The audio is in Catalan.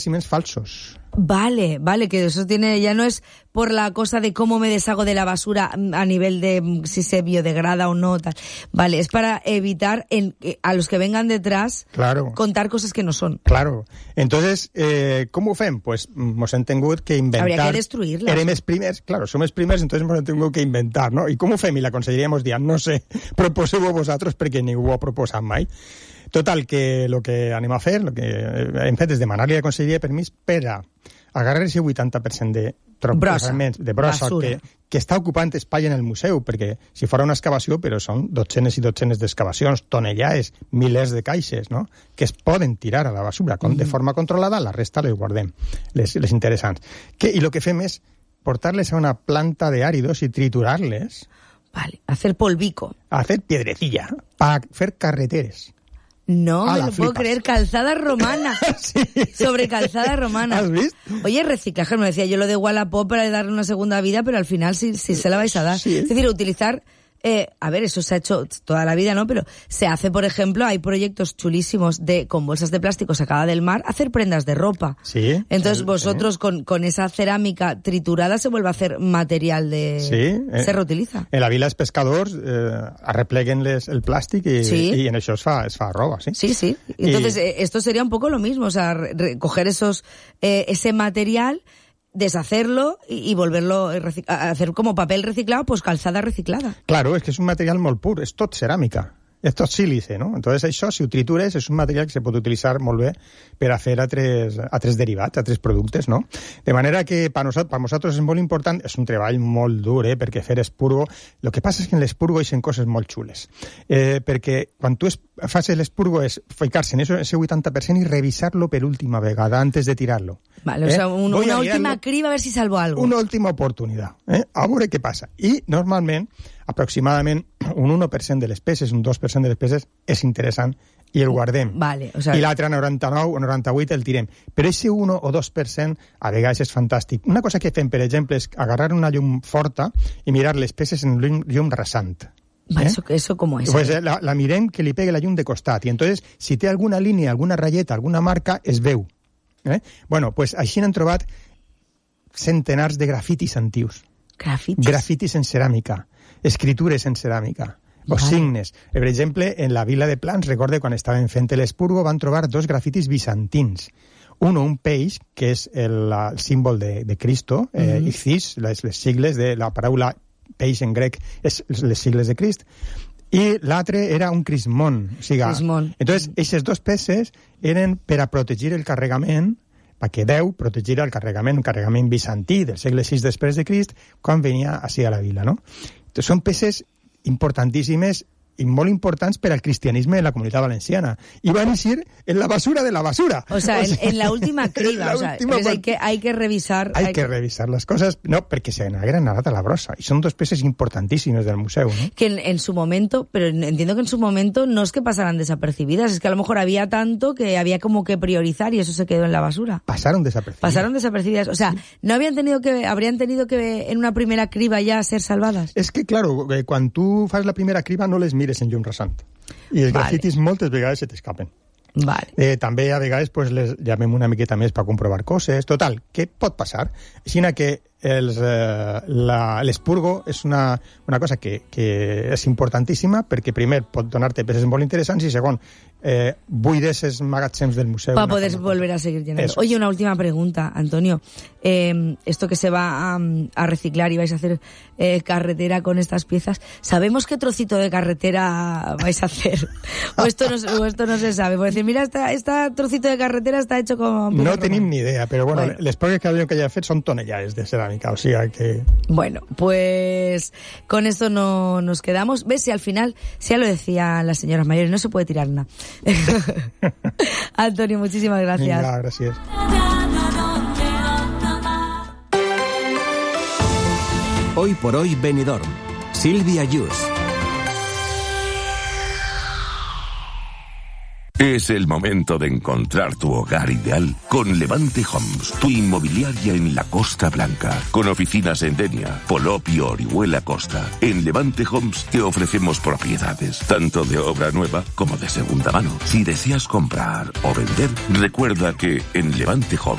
espécimens falsos. Vale, que eso ya no es por la cosa de cómo me deshago de la basura a nivel de si se biodegrada o no, tal. Vale, es para evitar a los que vengan detrás contar cosas que no son. Claro. Entonces, com ho fem? Pues mos hem tingut que inventar... Habría que destruirlas. Érem els primers, claro, som els primers, entonces mos hem tingut que inventar, no? I com ho fem? I la conselleria mos dia, no sé, proposeu-ho vosaltres perquè ningú ho ha proposat mai. Total, que el que anem a fer, el que hem fet és demanar-li a la conselleria permís per a agarrar ese 80% de brossa que està ocupant espai en el museu, perquè si fora una excavació, però són dotzenes i dotzenes d'excavacions, tonellades, milers de caixes, no?, que es poden tirar a la basura de forma controlada, la resta les guardem, les interessants. I el que fem és portar-les a una planta de àridos i triturar-les. Vale, hacer polvico. Hacer piedrecilla, para fer carreteres. No me lo puedo creer, calzada romana. Sí. Sobre calzada romana. ¿Has visto? Oye, reciclaje, me decía yo lo de Wallapop para darle una segunda vida, pero al final sí se la vais a dar. Sí. Es decir, utilizar... a ver, eso se ha hecho toda la vida, ¿no? Pero se hace, por ejemplo, hay proyectos chulísimos con bolsas de plástico sacada del mar, hacer prendas de ropa. Sí. Entonces vosotros con esa cerámica triturada se vuelve a hacer material de... Sí. Se reutiliza. En la vila els pescadors arrepleguen el plàstic y en això es fa roba, sí. Sí. Entonces esto sería un poco lo mismo, o sea, coger ese material, deshacerlo y volverlo a hacer como papel reciclado, pues calzada reciclada. Claro, es que és un material molt pur, és tot ceràmica, és tot sílice, no? Entonces això, si ho tritures, és un material que se pot utilitzar molt bé per a fer altres derivats, altres productes, no? De manera que per nosaltres és molt important, és un treball molt dur, perquè fer espurgo... El que passa és que en l'espurgo hi ha coses molt xules, perquè quan tu fas l'espurgo és ficar-se en ese 80% i revisar-lo per última vegada antes de tirar-lo. Vale, o sea, una última criba a ver si salvo algo. Una última oportunitat, a veure què passa. I normalment, aproximadament un 1% de les peces, un 2% de les peces és interessant i el guardem. Vale, o sea... I l'altre 99 o 98 el tirem. Però ese 1 o 2% a vegades és fantàstic. Una cosa que fem, per exemple, és agarrar una llum forta i mirar les peces en llum rasant. ¿Eso cómo es? Pues la mirem que li pegue la llum de costat. I entonces, si té alguna línia, alguna ratlleta, alguna marca, es veu. Bueno, pues així n'han trobat centenars de grafitis antius. Grafitis en ceràmica, escritures en ceràmica, o signes. Per exemple, en la vila de Plans, recorde quan estaven fent l'espurgo, van trobar 2 grafitis bizantins. Un peix, que és el símbol de Cristo, Isis, les sigles de la paraula peix en grec, és les sigles de Crist, i l'altre era un crismón. O sigui, entonces, aquestes 2 peces eren per a protegir el carregament, perquè Déu protegira el carregament, un carregament bizantí del segle VI després de Crist, quan venia així a la vila, no? Entonces, són peces importantíssimes i molt importants per al cristianisme en la comunitat valenciana. I van eixir en la basura de la basura. O sea, en la última criba. O sea, hay que revisar... Hay que revisar las cosas, no, perquè se n'hagueren anat a la brossa. I són 2 peces importantíssimes del museu, ¿no? Que en su momento, pero entiendo que en su momento no es que pasaran desapercibidas, es que a lo mejor había tanto que había como que priorizar y eso se quedó en la basura. Pasaron desapercibidas. O sea, ¿no habrían tenido que en una primera criba ya ser salvadas? Es que, claro, quan tu fas la primera criba no les mires en llum rasant. I els grafitis moltes vegades se t'escapen. Vale. També a vegades pues, les llamem una miqueta més per comprovar coses. Total, què pot passar? Així que l'espurgo és una cosa que és importantíssima perquè primer pot donar-te peces molt interessants i segon, buides els magatzems del museu. Para poder volver a seguir llenando. Oye, una última pregunta, Antonio. Esto que se va a reciclar y vais a hacer carretera con estas piezas, ¿sabemos qué trocito de carretera vais a hacer? o esto no se sabe. Pues decir, mira, este trocito de carretera está hecho con... No tenim ni idea, però bueno, l'espurgo que haya fet són tonellades de ceràmica, o sea que... Bueno, pues con esto no nos quedamos. ¿Ves? Si al final, si ya lo decían las señoras mayores, no se puede tirar nada. Antonio, muchísimas gracias. Venga, gracias. Hoy por hoy Benidorm. Silvia Yus. Es el momento de encontrar tu hogar ideal con Levante Homes, tu inmobiliaria en la Costa Blanca, con oficinas en Denia, Polop y Orihuela Costa. En Levante Homes te ofrecemos propiedades, tanto de obra nueva como de segunda mano. Si deseas comprar o vender, recuerda que en Levante Homes